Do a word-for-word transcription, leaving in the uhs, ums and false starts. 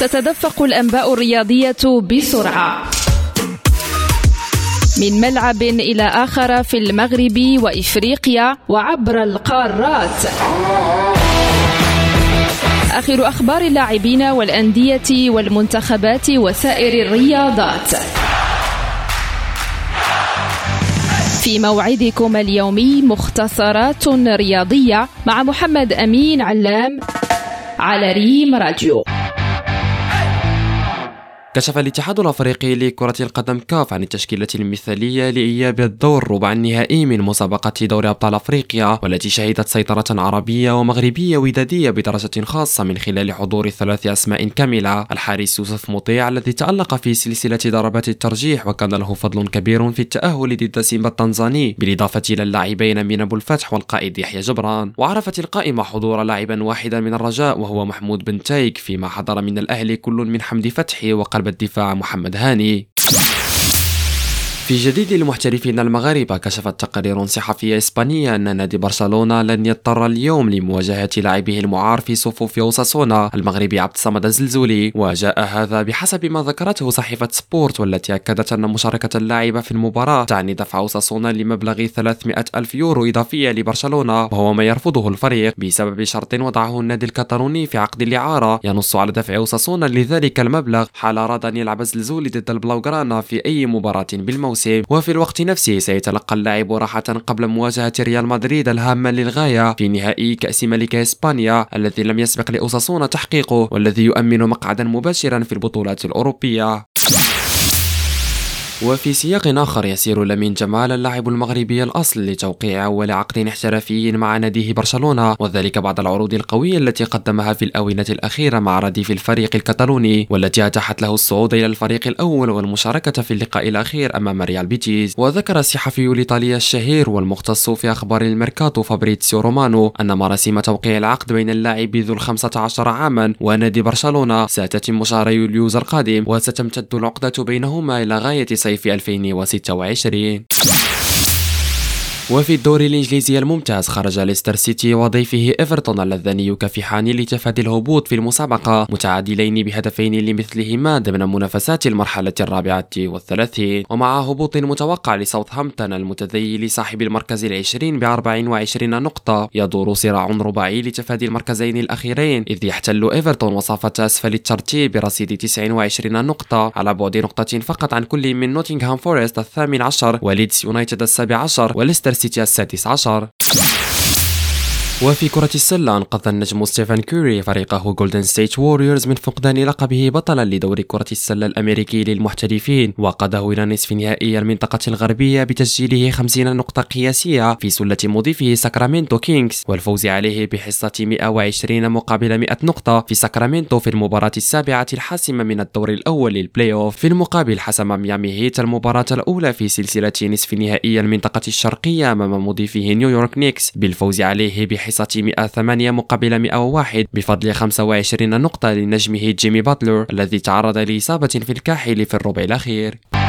تتدفق الأنباء الرياضية بسرعة من ملعب إلى آخر في المغرب وإفريقيا وعبر القارات. آخر أخبار اللاعبين والأندية والمنتخبات وسائر الرياضات في موعدكم اليومي مختصرات رياضية مع محمد أمين علام على ريم راديو. كشف الاتحاد الأفريقي لكرة القدم كاف عن التشكيلة المثالية لإياب الدور ربع النهائي من مسابقة دوري أبطال أفريقيا، والتي شهدت سيطرة عربية ومغربية ودادية بدرجة خاصة من خلال حضور ثلاث أسماء كاملة: الحارس يوسف مطيع الذي تألق في سلسلة ضربات الترجيح وكان له فضل كبير في التأهل ضد سيمبا التنزاني، بالإضافة إلى اللاعبين من أبو الفتح والقائد يحيى جبران. وعرفت القائمة حضور لاعبا واحدا من الرجاء وهو محمود بن تايك، فيما حضر من الأهلي كل من حمدي فتحي وقلب الدفاع محمد هاني. في جديد المحترفين المغاربة، كشفت تقارير صحفية إسبانية أن نادي برشلونة لن يضطر اليوم لمواجهة لاعبه المعار في صفوف أوساسونا المغربي عبد الصمد الزلزولي، وجاء هذا بحسب ما ذكرته صحيفة سبورت، والتي أكدت أن مشاركة اللاعب في المباراة تعني دفع أوساسونا لمبلغ ثلاثمائة ألف يورو إضافية لبرشلونة، وهو ما يرفضه الفريق بسبب شرط وضعه النادي الكتالوني في عقد الإعارة ينص على دفع أوساسونا لذلك المبلغ حال أراد أن يلعب الزلزولي ضد البلاوغرانا في أي مباراة بالموسم. وفي الوقت نفسه سيتلقى اللاعب راحة قبل مواجهة ريال مدريد الهامة للغاية في نهائي كأس ملك إسبانيا الذي لم يسبق لأوساسونا تحقيقه، والذي يؤمن مقعدا مباشرا في البطولات الأوروبية. وفي سياق آخر، يسير لامين جمال اللاعب المغربي الأصل لتوقيع أول عقد احترافي مع ناديه برشلونة، وذلك بعد العروض القوية التي قدمها في الآونة الأخيرة مع رديف الفريق الكتالوني، والتي أتاحت له الصعود إلى الفريق الأول والمشاركة في اللقاء الأخير أمام ريال بيتيس. وذكر الصحفي الإيطالي الشهير والمختص في أخبار الميركاتو فابريتسيو رومانو أن مراسم توقيع العقد بين اللاعب ذو الخمسة عشر عاما ونادي برشلونة ستتم شهر يوليوز القادم، وستمتد العقدة بينهما إلى غاية في ألفين وستة وعشرين. وفي الدوري الإنجليزي الممتاز، خرج ليستر سيتي وضيفه إيفرتون اللذان يكافحان لتفادي الهبوط في المسابقة متعادلين بهدفين لمثلهما ضمن منافسات المرحلة الرابعة والثلاثين. ومع هبوط متوقع لساوثهامبتون المتذيل صاحب المركز العشرين بأربع وعشرين نقطة، يدور صراع رباعي لتفادي المركزين الأخيرين، إذ يحتل إيفرتون وصافة أسفل الترتيب برصيد تسع وعشرين نقطة على بعد نقطة فقط عن كل من نوتنغهام فورست الثامن عشر وليدز يونايتد السابع عشر وليستر سيتي السادس عشر. وفي كرة السلة، أنقذ النجم ستيفن كوري فريقه جولدن ستيت ووريرز من فقدان لقبه بطلا لدوري كرة السلة الأمريكي للمحترفين، وقاده إلى نصف نهائي المنطقة الغربية بتسجيله خمسين نقطة قياسية في سلة مضيفه ساكرامنتو كينغز، والفوز عليه بحصة مئة وعشرين مقابل مئة نقطة في ساكرامنتو في المباراة السابعة الحاسمة من الدور الأول للبلاي أوف. في المقابل، حسم ميامي هيت المباراة الأولى في سلسلة نصف نهائي المنطقة الشرقية أمام مضيفه نيويورك نيكس بالفوز عليه بحصة مئة وثمانية مقابل مئة وواحد بفضل خمسة وعشرين نقطة لنجمه جيمي باتلر الذي تعرض لإصابة في الكاحل في الربع الأخير.